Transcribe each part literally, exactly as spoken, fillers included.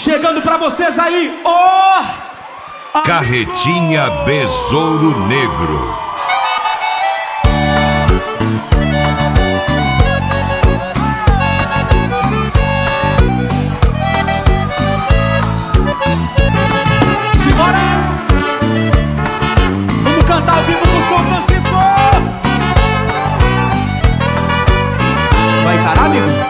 Chegando pra vocês aí, ô! Oh, Carretinha Besouro Negro. Simbora! Vamos cantar ao vivo com o São Francisco! Vai encarar, amigo?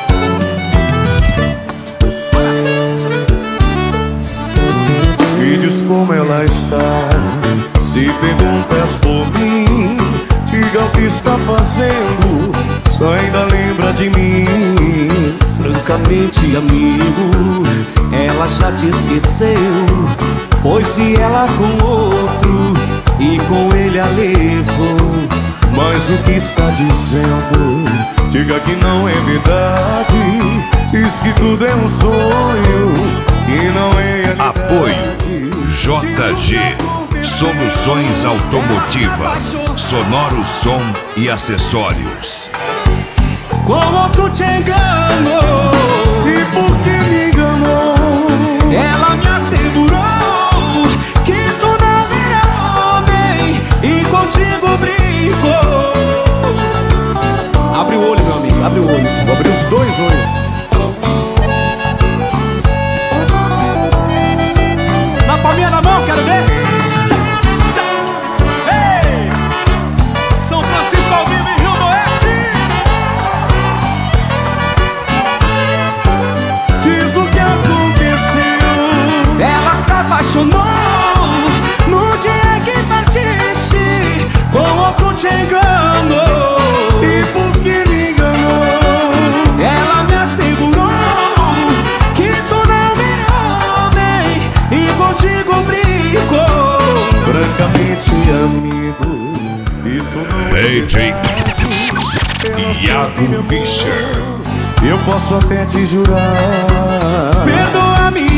Me diz como ela está, se perguntas por mim, diga o que está fazendo, só ainda lembra de mim. Francamente, amigo, ela já te esqueceu, pois se ela com outro e com ele a levou. Mas o que está dizendo? Diga que não é verdade, diz que tudo é um sonho e não é realidade. Apoio J G Soluções Automotivas, sonoro som e acessórios. Com outro te enganou, E por que me enganou? ela me assegurou que tu não era homem e contigo brincou. Abre o olho, meu amigo, abre o olho. Vou abrir os dois olhos. Na palminha da mão, quero ver. Tchá, tchá. Ei! São Francisco ao vivo em Rio do Oeste. Diz o que aconteceu. Ela se apaixonou no dia que partiste, com outro te enganou. E por que me enganou? Ela me assegurou que tu não era homem e contigo brincou. Francamente, amigo, isso não é Lady verdade. Iago Fischer. Eu posso até te jurar, Perdoa-me,